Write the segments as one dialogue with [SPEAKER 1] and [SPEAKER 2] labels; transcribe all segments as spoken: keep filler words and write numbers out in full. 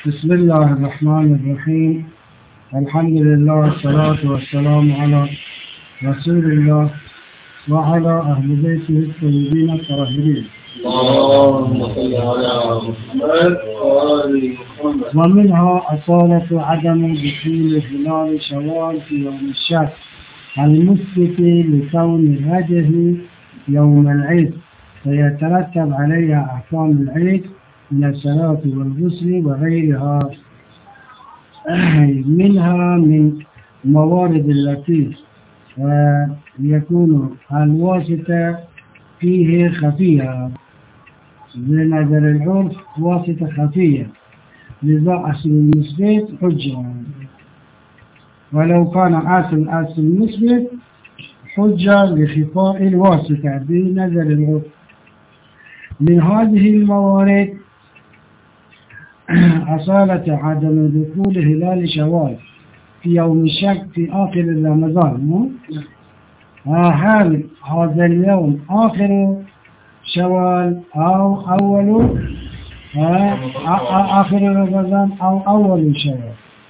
[SPEAKER 1] بسم الله الرحمن الرحيم. الحمد لله والصلاة والسلام على رسول الله وعلى أهل بيته الطيبين الطاهرين.
[SPEAKER 2] اللهم صل على محمد وآل محمد.
[SPEAKER 1] ومنها أصالة عدم دخول هلال شوال في يوم الشك المثبت لكون الرجه يوم العيد، فيترتب عليها أحكام العيد من الصلاة والغسل وغيرها. منها من موارد التي يكون الواسطة فيه خفية بنظر العرف، واسطة خفية، لذا أصل المثبت حجة، ولو كان أصل أصل المثبت حجة لخفاء الواسطة بنظر العرف. من هذه الموارد أصالة عدم دخول هلال شوال في يوم الشك في آخر رمضان. هل هذا اليوم آخر شوال أو أول آخر رمضان أو أول شوال؟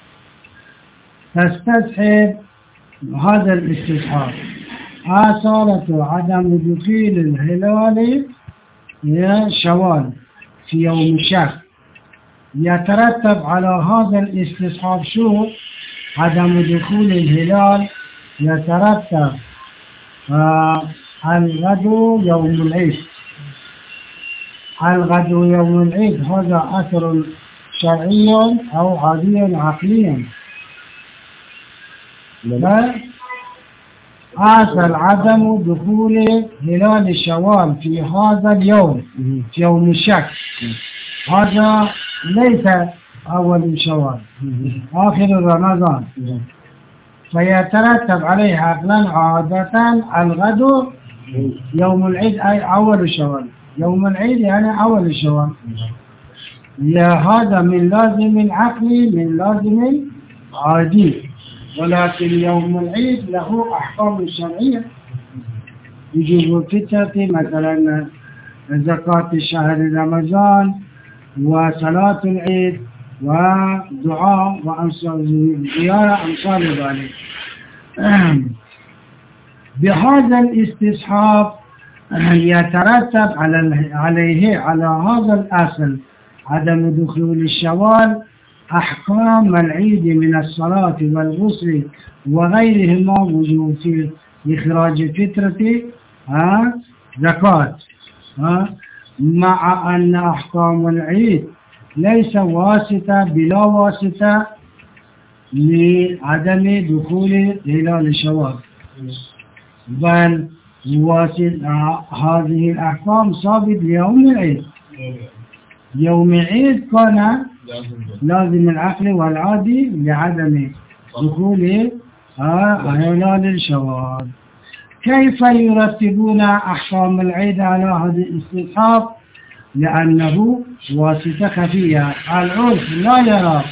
[SPEAKER 1] تستصحب هذا الاستصحاب أصالة عدم دخول الهلال شوال في يوم الشك. يترتب على هذا الاستصحاب شو؟ عدم دخول الهلال يترتب آه الغدو يوم العيد. الغدو يوم العيد هذا أثر شرعي أو عادي عقليا. أصل عدم دخول هلال شوال في هذا اليوم في يوم الشك هذا ليس أول شوال، آخر رمضان، فيترتب عليه عقلا عادة الغدو يوم العيد أي أول شوال. يوم العيد يعني أول شوال. يا هذا من لازم عقلي من لازم عادي، ولكن يوم العيد له أحكام شرعية. يجب فترة مثلا زكاة شهر رمضان وصلاة العيد ودعاء وأمثال زيارة أمثال ذلك. بهذا الاستصحاب يترتب عليه على هذا الأصل عدم دخول الشوال أحكام العيد من الصلاة والغسل وغيرهما وجوب في إخراج فترة زكاة، مع أن أحكام العيد ليس واسطة بلا واسطة لعدم دخول هلال شوال، بل واسطة هذه الأحكام ثابت ليوم العيد. يوم العيد كان لازم العقل والعادي لعدم دخول هلال الشوال. كيف يرتبون أحكام العيد على هذا الاستصحاب؟ لأنه واسطة خفية. العرف لا يرى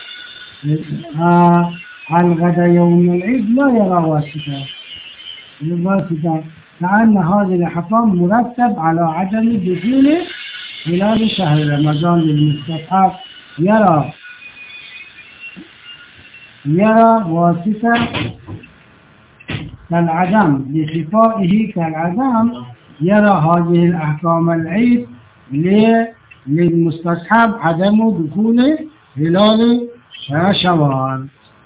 [SPEAKER 1] الغد يوم العيد لا يرى واسطة الواسطة، لأن هذه الأحكام مرتب على عدم دخول خلال شهر رمضان للمستصحب. يرى يرى واسطة كالعدم لخفائه كالعدم. يرى هذه الأحكام العيد للمستصحب عدم دخول هلال شوال.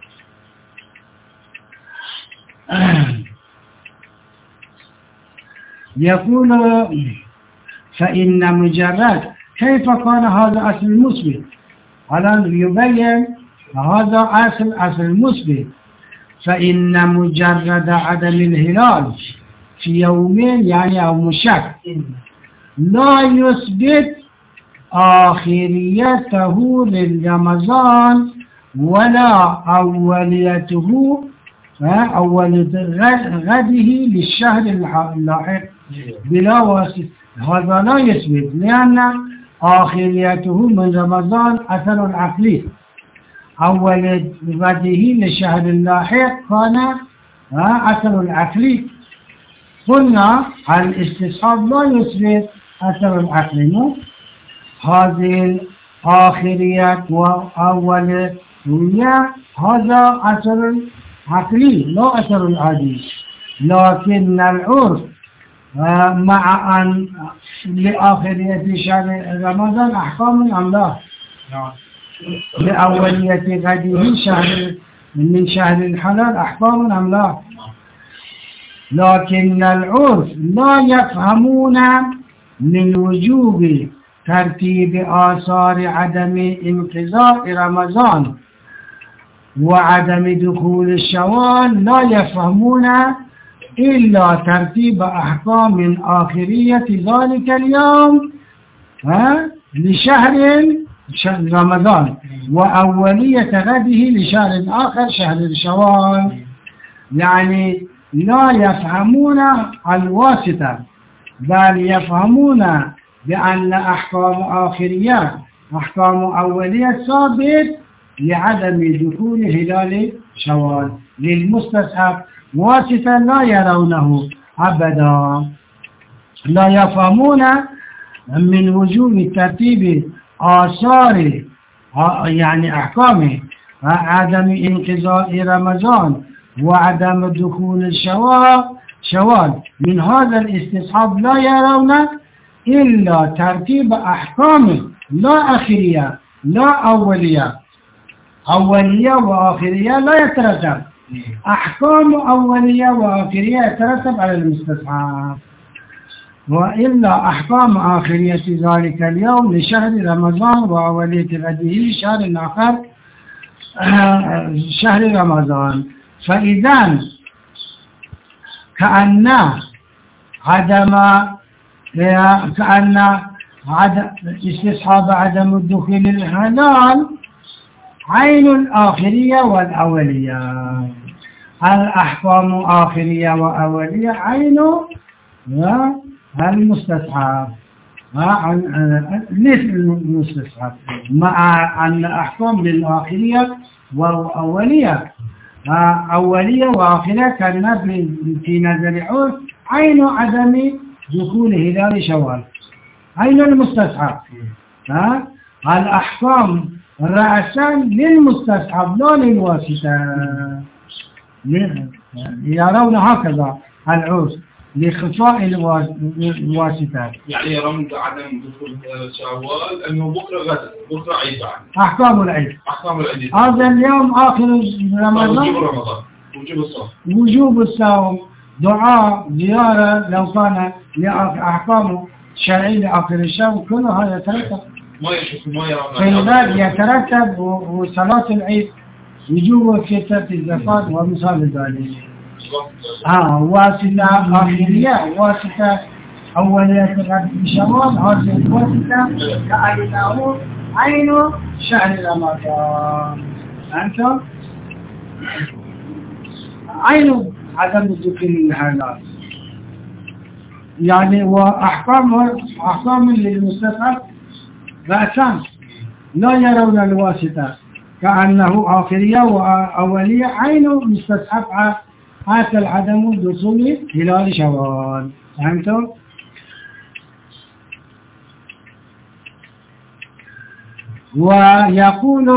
[SPEAKER 1] يقول فإن مجرد كيف كان هذا أصل المثبت؟ الآن يبين هذا أصل أصل المثبت. فإن مجرد عدم الهلال في يومين يعني أو مشك لا يثبت آخريته للرمضان ولا أوليته أول غده للشهر اللاحق بلا واسطة. هذا لا يثبت، لأن آخريته من رمضان أثر العقلي. أول غده للشهر اللاحق كان أثر العقلي. قلنا الاستصحاب لا يثبت أثر العقل. هذه آخرية وأولية هذا أثر عقلي لا أثر عادي، لكن العرف مع أن لآخرية شهر رمضان أحكام أم لا؟ لأولية غده شهر من شهر الحلال أحكام أم لا؟ لكن العرف لا يفهمون من وجوب ترتيب آثار عدم انقضاء رمضان وعدم دخول الشوال، لا يفهمون إلا ترتيب أحكام آخرية ذلك اليوم ها لشهر رمضان وأولية غده لشهر آخر شهر الشوال. يعني لا يفهمون الواسطة، بل يفهمون بأن أحكام آخرية أحكام أولية ثابت لعدم دخول هلال شوال. للمستصحب واسطة لا يرونه أبدا، لا يفهمون من وجوب ترتيب آثار يعني أحكام عدم انقضاء رمضان وعدم دخول الشوال شوال من هذا الاستصحاب لا يرون إلا ترتيب أحكام لا آخرية لا أولية. أولية وآخرية لا يترتب، أحكام أولية وآخرية يترتب على المستصحب، وإلا أحكام آخرية ذلك اليوم لشهر رمضان وأولية غده شهر آخر شهر رمضان. فإذا كأن عدم كأن عدم استصحاب عدم الدخول الحلال عين الآخرية والأولية. الأحكام آخرية وأولية عين المستصحب مثل المستصحب، مع أن أحكام للآخرية وأولية أولية وآخرة كالنبي في نظر عرف عين عدم دخول هلال شوال عين المستصحب. ها الأحكام رأسا للمستصحب لا للواسطة، يرون هكذا العرف لخفاء الواسطة.
[SPEAKER 2] يعني يرون عدم دخول هلال شوال أنه بكرة غدا بكرة عيد بعد
[SPEAKER 1] أحكام العيد
[SPEAKER 2] أحكام العيد
[SPEAKER 1] هذا اليوم آخر رمضان
[SPEAKER 2] وجوب رمضان وجوب الصوم
[SPEAKER 1] وجوب الصوم دعاء زيارة لو كان لأحكام شرعية لآخر الشهر كلها يترتب
[SPEAKER 2] ما يشوف ما يرون
[SPEAKER 1] فإذا يترتب وصلاة العيد وجوب فترة الزكاة ومثال ذلك. آه واسطة آخرية واسطة أولية غد شوال هذه الواسطة كأنه عين شهر رمضان أنتم عين عدم الدخول الحلال. يعني وأحكام أحكام للمستصحب رأسان لا يرون الواسطة كأنه آخرية وأولية عين مستصحب حتى العدم دخول هلال شوال. فهمتم؟ ويقول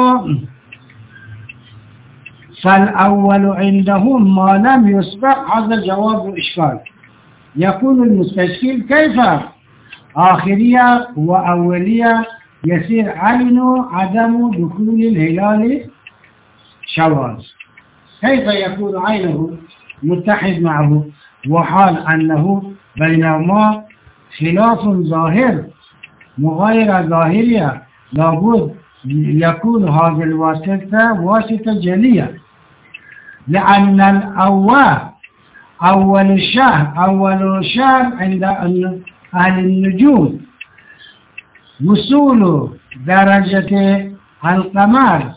[SPEAKER 1] فالأول عندهم ما لم يسبق. هذا جواب إشكال. يقول المستشكل كيف آخرية وأولية يصير عين عدم دخول الهلال شوال؟ كيف يكون عينه متحد معه وحال أنه بينهما خلاف ظاهر مغايرة ظاهرية؟ لابد يكون هذه الواسطة واسطة جلية، لأن الأول أول الشهر أول الشهر عند أهل النجوم وصول درجة القمر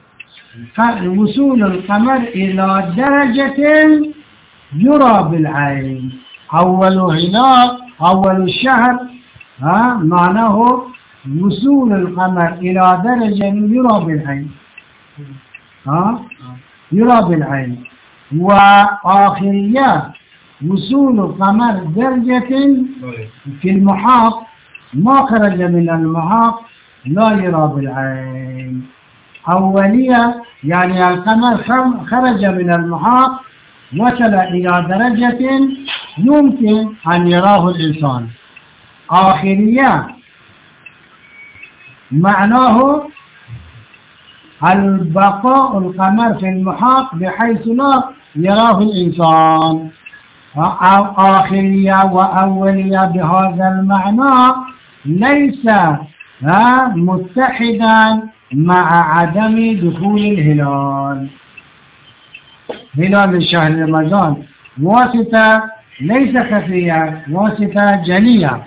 [SPEAKER 1] وصول القمر إلى درجة يرى بالعين. أول هلال أول الشهر ها معناه وصول القمر إلى درجة يرى بالعين ها يرى بالعين. وآخرية وصول القمر درجة في المحاق ما خرج من المحاق لا يرى بالعين. أولية يعني القمر خرج من المحاق وصل إلى درجة يمكن أن يراه الإنسان. آخرية معناه البقاء القمر في المحاق بحيث لا يراه الإنسان. آخرية وأولية بهذا المعنى ليس متحدا مع عدم دخول الهلال. هلال شهر رمضان واسطة ليس خفية، واسطة جلية.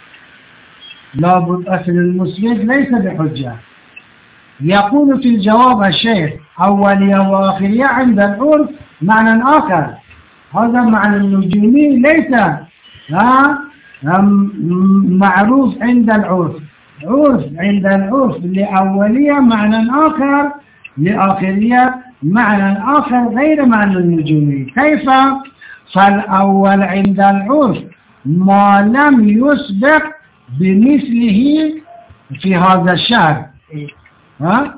[SPEAKER 1] لابد أصل المسند ليس بحجة. يقول في الجواب الشيخ أولية وآخرية عند العرف معنى آخر. هذا معنى النجومي ليس معروف عند العرف. عرف عند العرف لأولية معنى آخر، لآخرية معنى آخر غير معنى النجومي. كيف؟ فالأول عند العرف ما لم يسبق بمثله في هذا الشهر. ها؟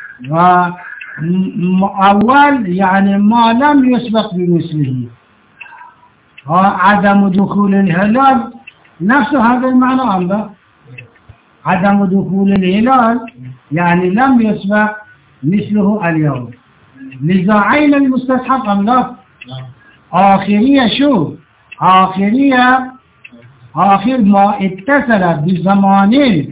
[SPEAKER 1] أول يعني ما لم يسبق بمثله. عدم دخول الهلال نفس هذا المعنى عنده. عدم دخول الهلال يعني لم يسبق مثله اليوم. لذا عين المستسحق أم لا؟ آخرية شو؟ آخرية آخر ما اتصل بزمان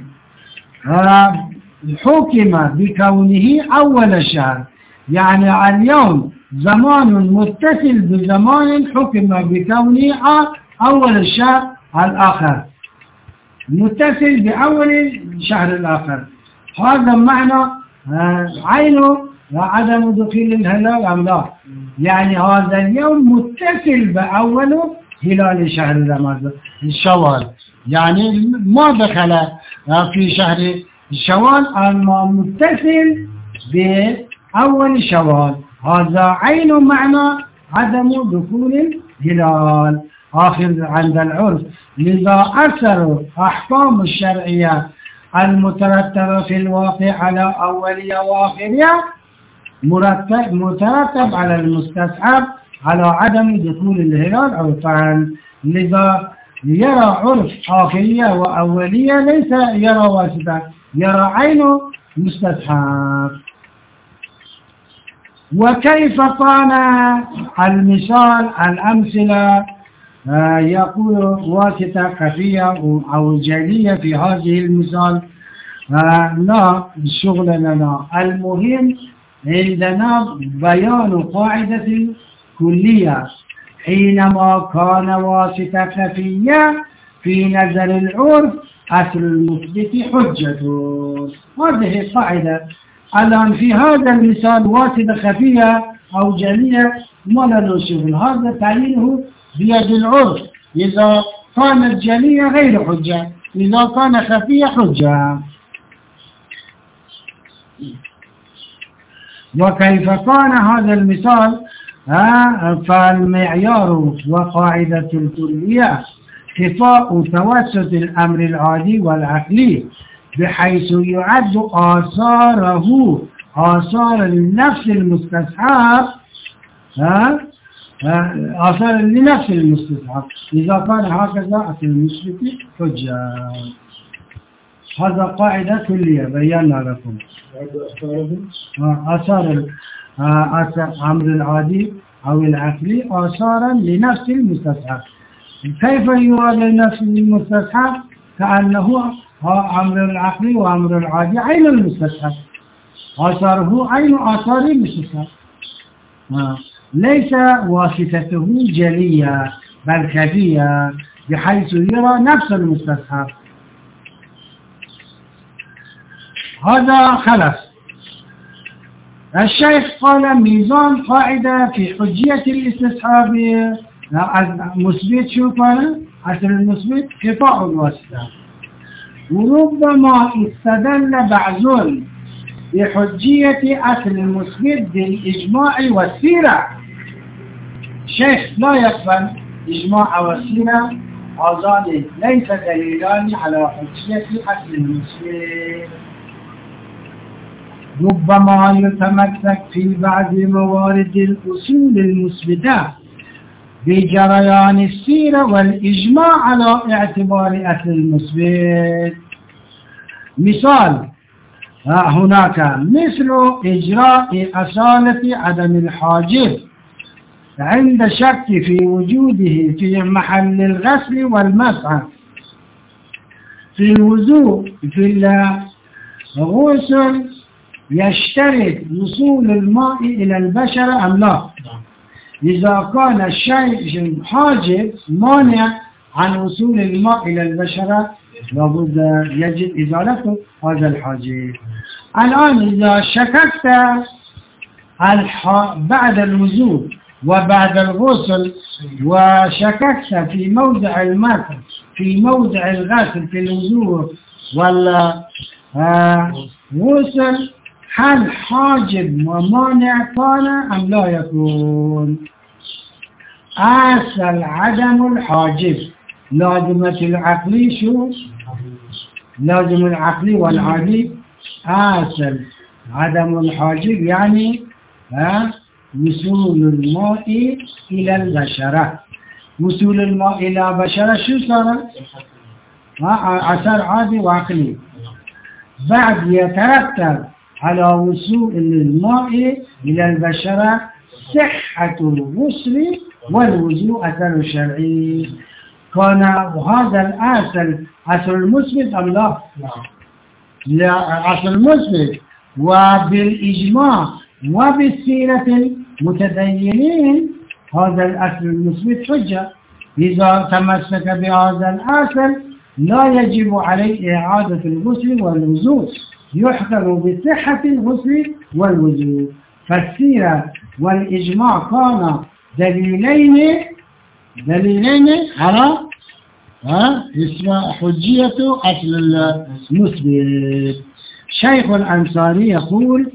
[SPEAKER 1] حكم بكونه أول الشهر. يعني اليوم زمان متصل بزمان حكم بكونه أول الشهر الآخر، متصل بأول الشهر الآخر. هذا معنى عينه وعدم دخول الهلال أم لا. يعني هذا اليوم متصل بأول هلال شهر رمضان الشوال، يعني ما دخل في شهر الشوال أما متصل بأول شوال. هذا عين معنى عدم دخول الهلال آخر عند العرف. لذا أثر أحكام الشرعية المترتبة في الواقع على أولية وآخرية مرتب مترتب على المستصحب على عدم دخول الهلال عرفا. لذا يرى عرف آخرية وأولية ليس يرى واسطة، يرى عينه مستصحب. وكيف كان المثال الأمثلة يقول واسطة خفية أو جلية في هذه المثال لا شغل لنا. المهم عندنا بيان قاعدة كلية. حينما كان واسطة خفية في نظر العرف أصل المثبت حجة. هذه القاعدة. الآن في هذا المثال واسطة خفية أو جلية ما له شغل، هذا تعيينه بيد العرف. إذا كانت جلية غير حجة، إذا كان خفية حجة. وكيف كان هذا المثال؟ فالمعيار وقاعدة الكلية خفاء توسط الأمر العادي والعقلي بحيث يعد آثاره آثار لنفس المستصحب آثار لنفس المستصحب إذا كان هكذا أصل المثبت حجة. هذا قاعدة كلية بينا لكم. آثار الأمر العادي أو العقلي آثارا لنفس المستصحب. كيف يراد لنفس المستصحب؟ كأنه أمر العقلي وأمر العادي عين المستصحب، آثاره عين آثار المستصحب. ليس واسطته جلية بل خفية بحيث يرى نفس المستصحب. هذا خلص. الشيخ قال ميزان قاعدة في حجية الاستصحاب مثبت. شو قال؟ أصل المثبت قطاع الواسطة. وربما استدل بعضهم بحجية أصل المثبت بالإجماع والسيرة. الشيخ لا يقبل إجماع والسيرة، هذان ليس دليلان على حجية أصل المثبت. ربما يتمسك في بعض موارد الأصول المثبتة بجريان السيرة والإجماع على اعتبار أصل المثبت. مثال هناك مثل إجراء أصالة عدم الحاجب عند شك في وجوده في محل الغسل والمسح، في الوضوء في الغسل يشترط وصول الماء إلى البشرة أم لا؟ إذا كان الشيء حاجب مانع عن وصول الماء إلى البشرة لابد يجب إزالته هذا الحاجب. الآن إذا شككت بعد الوضوء وبعد الغسل وشككت في موضع المسح في موضع الغسل في الوضوء والغسل، هل حاجب ومانع كان أم لا يكون؟ أصل عدم الحاجب لازمة العقلي شو؟ لازم العقلي والعادي أصل عدم الحاجب يعني ها وصول الماء إلى البشرة. وصول الماء إلى البشرة شو صار؟ أثر عادي وعقلي. بعد يترتب على وصول الماء إلى البشرة صحة الغسل والوضوء أثر شرعي. كان هذا الأصل أصل المثبت أم لا؟ لا أصل المثبت، وبالإجماع وبالسيرة المتدينين هذا الأصل المثبت حجة. إذا تمسك بهذا الأصل لا يجب عليه إعادة الغسل والوضوء، يحكم بصحة الغسل والوضوء. فالسيرة والإجماع كان دليلين دليلين على حجية أصل المثبت. شيخ الأنصاري يقول: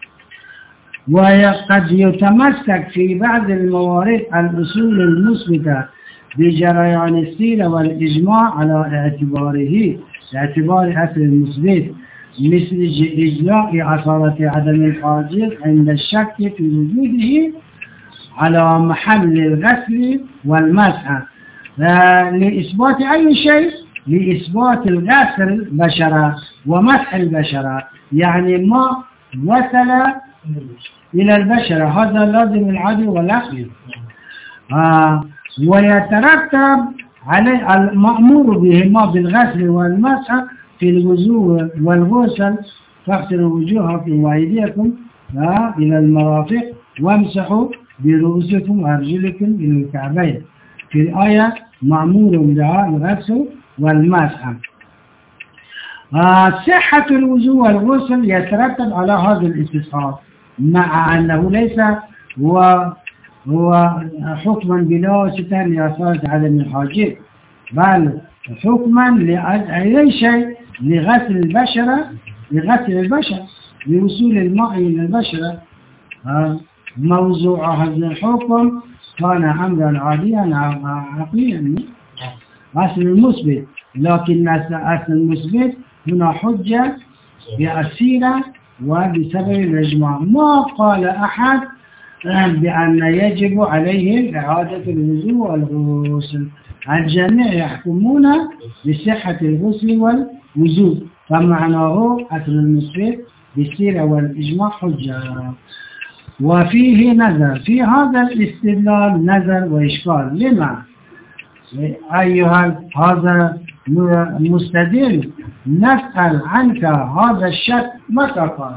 [SPEAKER 1] وقد يتمسك في بعض الموارد الأصول المثبتة بجريان السيرة والإجماع على اعتباره اعتبار أصل المثبت، مثل إجلاء أصالة عدم الحاجب عند الشك في وجوده على محل الغسل والمسح لإثبات أي شيء، لإثبات الغسل بشرة ومسح البشرة، يعني ما وصل إلى البشرة هذا لازم العدل والعقل. آه ويترتب عليه المأمور بهما بالغسل والمسح في الوضوء والغسل. فاغسلوا وجوهكم وأيديكم آه إلى المرافق وامسحوا برؤوسكم وأرجلكم إلى الكعبين. في الآية مأمور بها الغسل والمسح. آه صحة الوضوء والغسل يترتب على هذا الاستصحاب، مع أنه ليس هو هو حكما بلا ستر لأصالة عدم الحاجب، بل حكما لأي شيء لغسل البشرة لغسل البشرة لوصول الماء إلى البشرة. آه موضوع هذا الحكم كان أمرا عاديا عقليا أصل المثبت، لكن أصل المثبت هنا حجة بأسيرة وبسبب الإجماع. ما قال أحد بأن يجب عليه إعادة الوضوء والغسل، الجميع يحكمون بصحة الغسل والوضوء، فمعناه أصل المثبت بالسيرة والإجماع حجة. وفيه نظر في هذا الاستدلال نظر وإشكال. لما أيها هذا مستدل نسأل عنك هذا الشك متى قال؟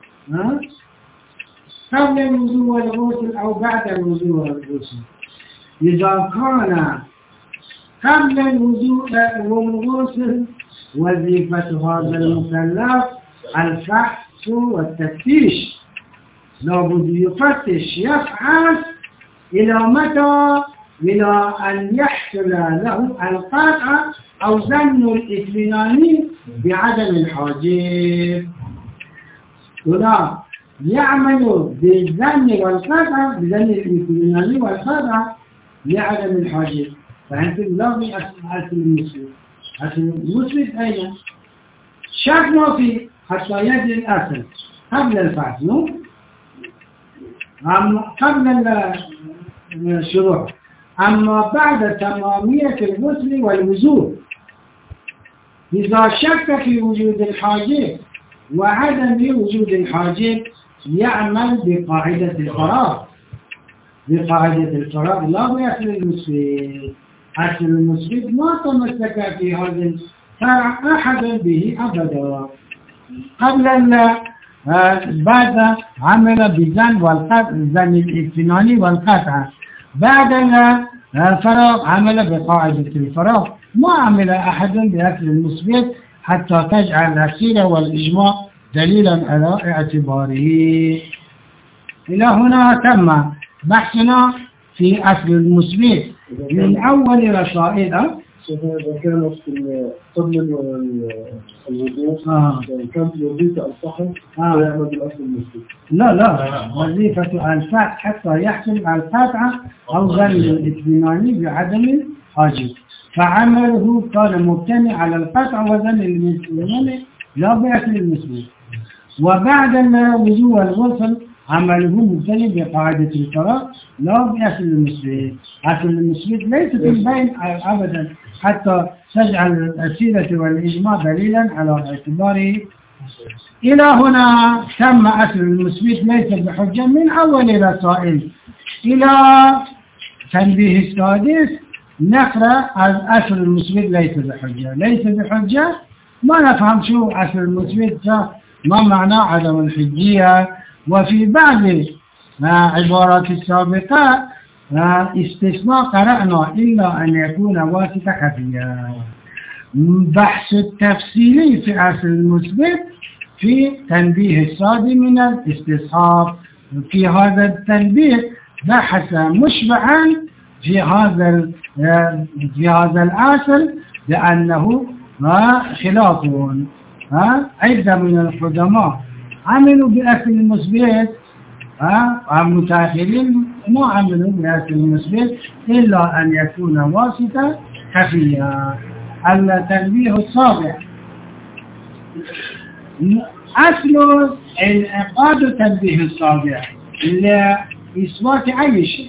[SPEAKER 1] قبل الوضوء والغسل أو بعد الوضوء والغسل؟ إذا كان قبل الوضوء والغسل وظيفة هذا المكلف الفحص والتفتيش، لابد يفتش يفحص إلى متى؟ إلى أن يحصل له القطع أو ظن الاطمئنان بعدم الحاجب. ولا يعمل بالظن والقطع بظن الاطمئنان والقطع لعدم الحاجب. فأنتم لا في أصل المثبت. أصل المثبت أين؟ شك ما فيه حتى يجري الأصل. قبل الفحص نو قبل الشروع. أما بعد تمامية الغسل والوضوء إذا شك في وجود الحاجب وعدم وجود الحاجب يعمل بقاعدة الفراغ. بقاعدة الفراغ لا بأصل المسجد. أصل المسجد ما تمسك في هذا الفرع أحد به أبدا. قبل بعد عمل بالزن والقطع، الزن الاجتماعي والقطع. بعد الفراغ عمل بقاعدة الفراغ. ما عمل أحد بأصل المسجد حتى تجعل السيرة والإجماع دليلا على اعتباره. إلى هنا تم بحثنا في أصل المثبت من أول رسائل.
[SPEAKER 3] إذا كانت قبل الوضوء كانت وظيفة الفحص ويعمل بالأصل المثبت.
[SPEAKER 1] لا لا وظيفة الفحص حتى يحصل على القطعة أو ظن الاطمئنان بعدم الحاجب، فعمله كان مبتني على القطع وظن الاطمئنان لا بأصل المثبت. وبعد الوضوء والغسل عمله مبتني بقاعدة الفراغ لا بأصل المثبت. أصل المثبت ليس في البين أبدا حتى تجعل السيرة والإجماع دليلا على اعتباره. إلى هنا تم أصل المثبت ليس بحجة من أول رسائل إلى تنبيه السادس. نقرأ أصل المثبت ليس بحجة. ليس بحجة ما نفهم شو أصل المثبت، ما معنى عدم الحجية. وفي بعض عبارات السابقة استثناء قرأنا إلا أن يكون واسطة خفية. بحث التفصيلي في أصل المثبت في تنبيه الصادم من الاستصحاب. في هذا التنبيه بحث مشبعا في هذا في هذا الأصل بأنه خلاف. عدة من القدماء عملوا بأصل المثبت، المتأخرين ما عملوا بأصل المثبت إلا أن يكون واسطة خفية. التنبيه السابع أصل انعقاد التنبيه السابع لإثبات أي شيء.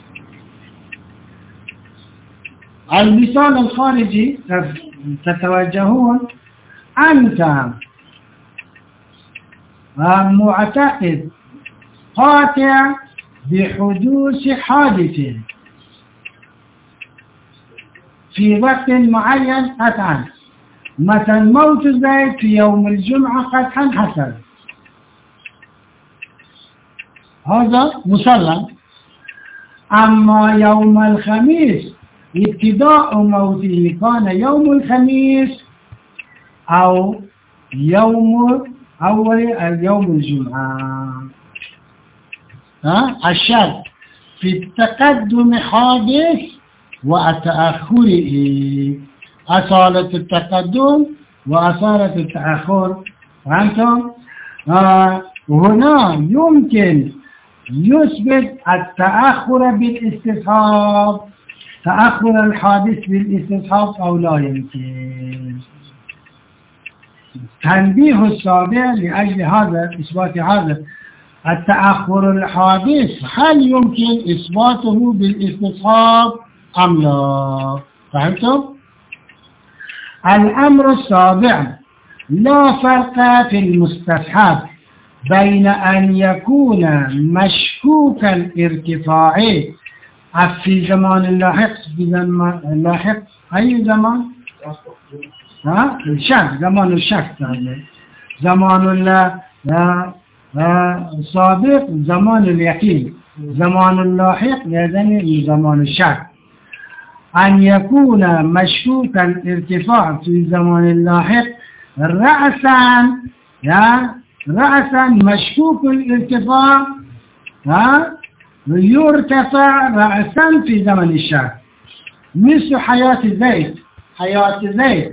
[SPEAKER 1] المثال الخارجي تتوجهون أنت معتقد قاطع بحدوث حادث في وقت معين قطعا، مثلا موت زيد في يوم الجمعة قطعا حصل، هذا مسلم. أما يوم الخميس ابتداء موته كان يوم الخميس أو يوم أول يوم الجمعة. ها الشرط في التقدم حادث وتأخره، أصالة التقدم وأصالة التأخر. فهمتم؟ آه هنا يمكن يثبت التأخر بالاستصحاب، تأخر الحادث بالاستصحاب أو لا يمكن. تنبيه السابع لأجل هذا إثبات هذا التأخر الحادث هل يمكن إثباته بالاستصحاب أم لا؟ فهمتم؟ الأمر السابع لا فرق في المستصحب بين أن يكون مشكوك الارتفاع في زمان اللاحق. في زمان اللاحق أي زمان؟ ها الشك، زمان الشك. زمان السابق زمان اليقين، زمان اللاحق يعني زمان الشك. أن يكون مشكوك الارتفاع في زمان اللاحق رأسا يا رأسا مشكوك الارتفاع ها يرتفع رأسا في زمن الشك، مثل حياة زيد. حياة زيد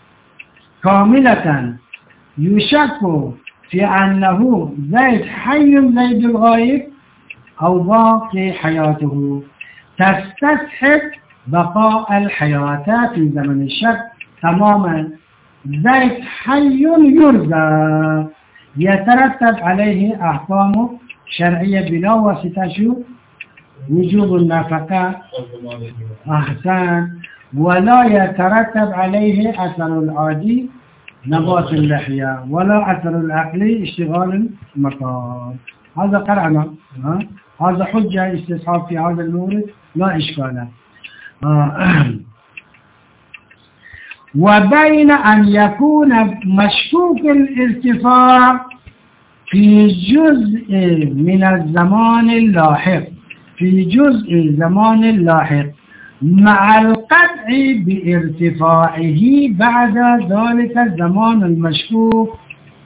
[SPEAKER 1] كاملة يشك في أنه زيد حي زيد الغائب أو باقي حياته، تستسحب بقاء الحياة في زمن الشك تماما. زيد حي يرزى يترتب عليه أحكام شرعية بلا واسطة. شو؟ وجوب النفقة، أحسن. ولا يترتب عليه أثر العادي نبات اللحية، ولا أثر العقلي اشتغال المكان. هذا قرأنا، هذا حجة استصحاب في هذا المورد لا إشكال. آه. وبين أن يكون مشكوك الارتفاع في جزء من الزمان اللاحق في جزء زمان لاحق مع القطع بارتفاعه بعد ذلك الزمان المشكوك.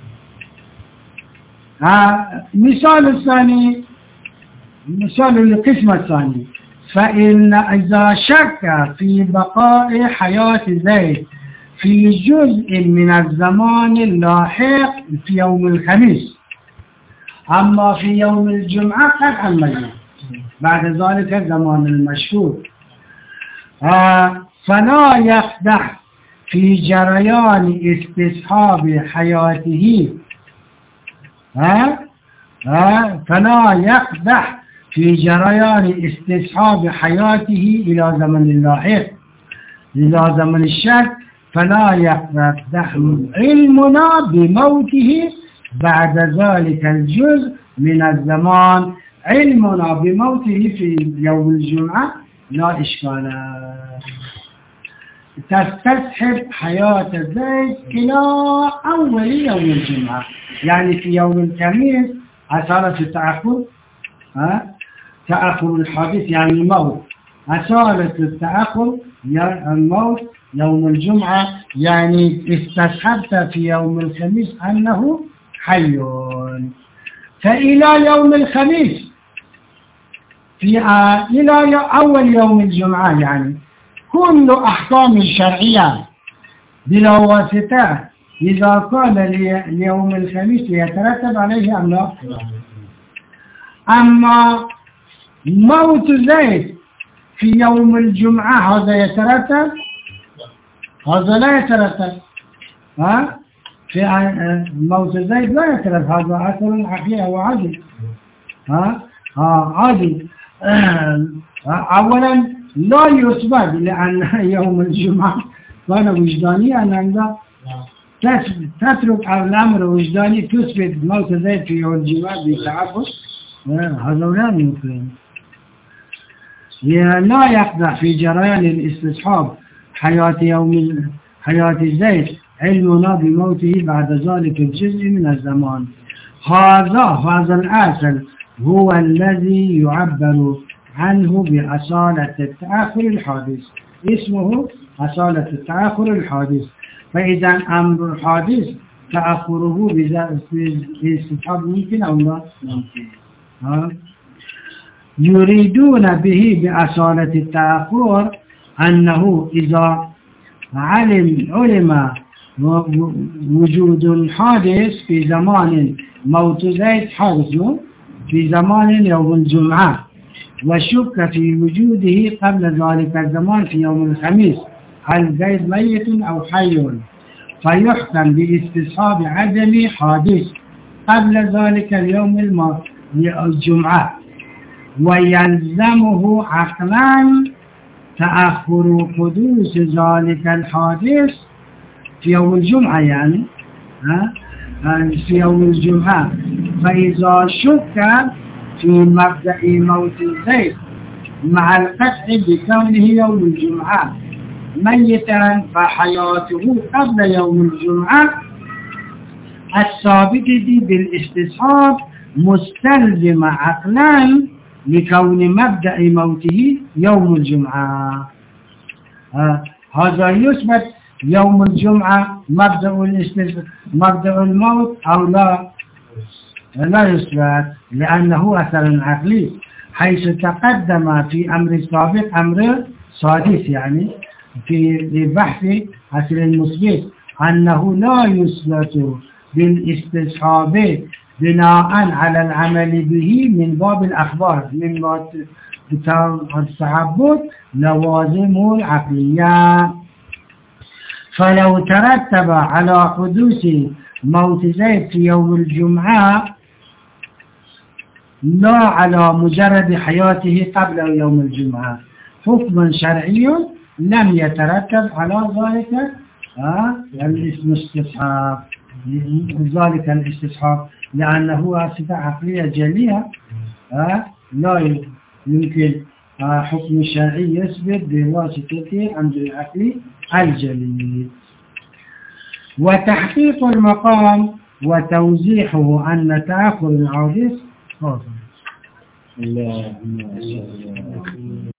[SPEAKER 1] آه. مثال الثاني، مثال القسم الثاني، فإن إذا شك في بقاء حياة زيد في جزء من الزمان اللاحق في يوم الخميس، أما في يوم الجمعة قطعا ميت بعد ذلك الزمان المشكوك، آه فلا يقدح في جريان استصحاب حياته آه آه فلا يقدح في جريان استصحاب حياته إلى زمن اللاحق إلى زمن الشك، فلا يقدح علمنا بموته بعد ذلك الجزء من الزمان. علمنا بموته في يوم الجمعة لا إشكال. تستصحب حياة زيد إلى أول يوم الجمعة، يعني في يوم الخميس أثارة التأخر، ها تأخر الحادث يعني الموت، أثارة التأخر يعني الموت يوم الجمعة، يعني استصحبت في يوم الخميس أنه حي. فإلى يوم الخميس في آه إلى أول يوم الجمعة يعني كل أحكام الشرعية بلا واسطة إذا قال ليوم الخميس يترتب عليه أم لا؟ أما موت زيد في يوم الجمعة هذا يترتب؟ هذا لا يترتب. ها؟ في موت زيد لا يترتب، هذا أثر حقيقي وعادي. ها؟ ها عادي. أولا لا يثبت لأن يوم الجمعة كان وجدانيا عند تترك الأمر وجداني تثبت موت زيد في يوم الجمعة بتعبد، هذا لا يمكن. لا يقدح في جريان الاستصحاب حياة يوم حياة زيد علمنا بموته بعد ذلك الجزء من الزمان. هذا هذا الأصل هو الذي يعبر عنه بأصالة التأخر الحادث، اسمه أصالة التأخر الحادث. فإذا أمر الحادث تأخره باستصحاب ممكن أو لا؟ ممكن. يريدون به بأصالة التأخر أنه إذا علم علم وجود حادث في زمان موت زيد حادث في زمان يوم الجمعة وشك في وجوده قبل ذلك الزمان في يوم الخميس، هل زيد ميت أو حي، فيحكم باستصحاب عدم حادث قبل ذلك اليوم الجمعة، ويلزمه عقلا تأخر حدوث ذلك الحادث في يوم الجمعة، يعني ها في يوم الجمعة. فإذا شك في مبدأ موت زيد مع القطع بكونه يوم الجمعة ميتا فحياته قبل يوم الجمعة الثابتة بالاستصحاب مستلزم عقلا لكون مبدأ موته يوم الجمعة. آه. هذا يثبت يوم الجمعة مبدأ مبدأ الموت أو لا؟ لا يثبت لأنه أثر عقلي، حيث تقدم في أمر السابق أمر سادس يعني في بحث أصل المثبت أنه لا يثبت بالاستصحاب بناء على العمل به من باب الأخبار مما التعبد لوازم العقلية. فلو ترتب على حدوث موت زيد في يوم الجمعة لا على مجرد حياته قبل يوم الجمعة، حكم شرعي لم يترتب على ذلك الاستصحاب، ذلك الاستصحاب لأنه صفة عقلية جلية لا يمكن حكم شرعي يثبت بواسطة أمر العقل الجلي. وتحقيق المقام وتوزيحه أن تأخر العاجز.